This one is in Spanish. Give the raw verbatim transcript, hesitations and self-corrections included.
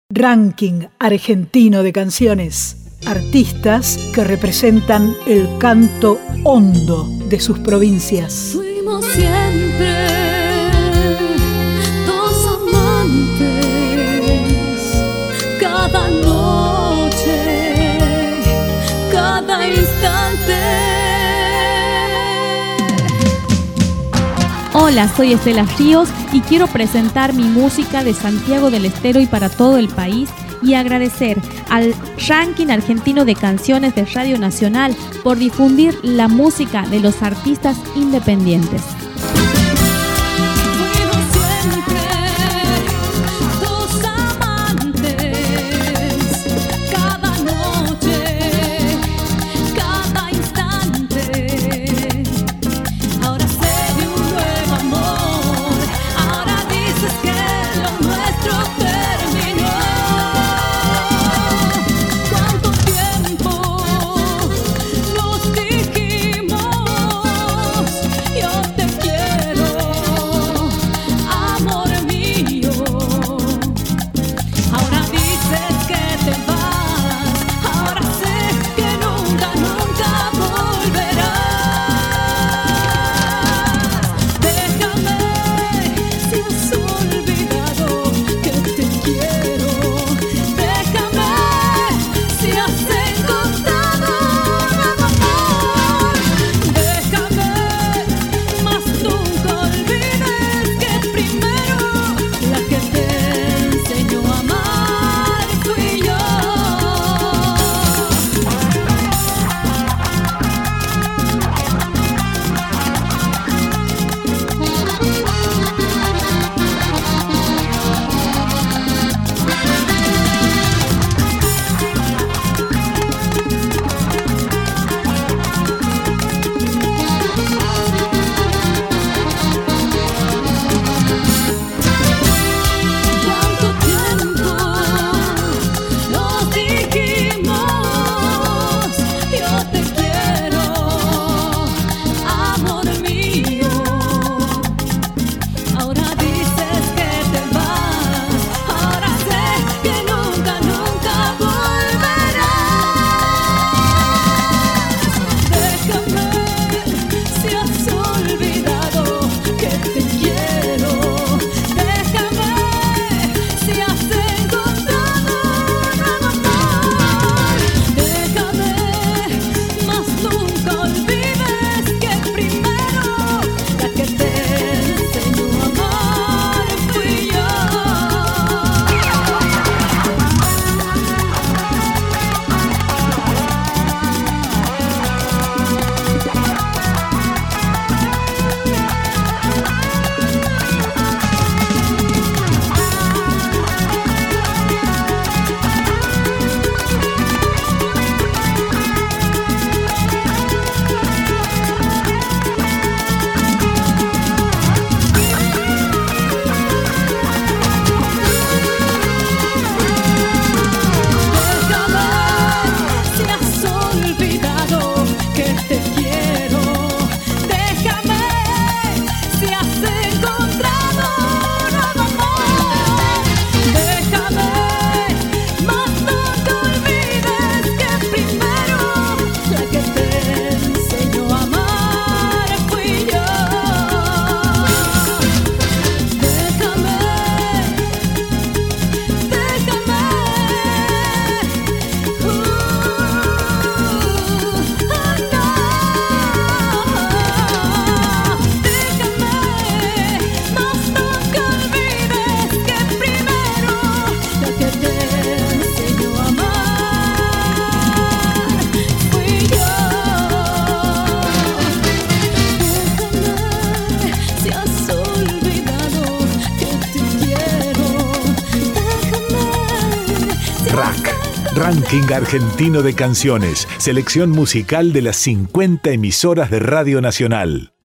Ranking argentino de canciones. Artistas que representan el canto hondo de sus provincias. Fuimos siempre dos amantes, cada noche, cada instante. Hola, soy Estela Ríos y quiero presentar mi música de Santiago del Estero y para todo el país y agradecer al Ranking Argentino de Canciones de Radio Nacional por difundir la música de los artistas independientes. Ranking Argentino de Canciones, selección musical de las cincuenta emisoras de Radio Nacional.